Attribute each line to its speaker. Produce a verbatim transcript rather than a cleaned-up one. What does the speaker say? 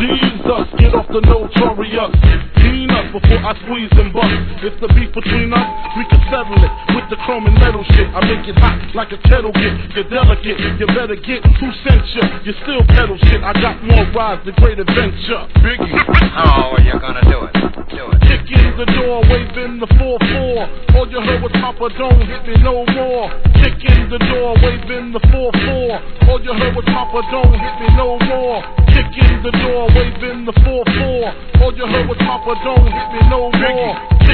Speaker 1: Jesus, get off the notorious. Clean us before I squeeze and bust. If the beef between us, we can settle it with the chrome and metal shit. I make it hot like a kettle get. You're delicate, you better get who sent you. You still pedal shit. I got more rides, the great adventure. Biggie.
Speaker 2: How are you gonna do it? Do it.
Speaker 1: Kick in the door, waving the four four. All you heard was Papa, don't hit me no more. Kick in the door, waving the four four. All you heard was Papa, don't hit me no more. Kick in the door, waving the four four. All you heard was Papa, don't hit me no more.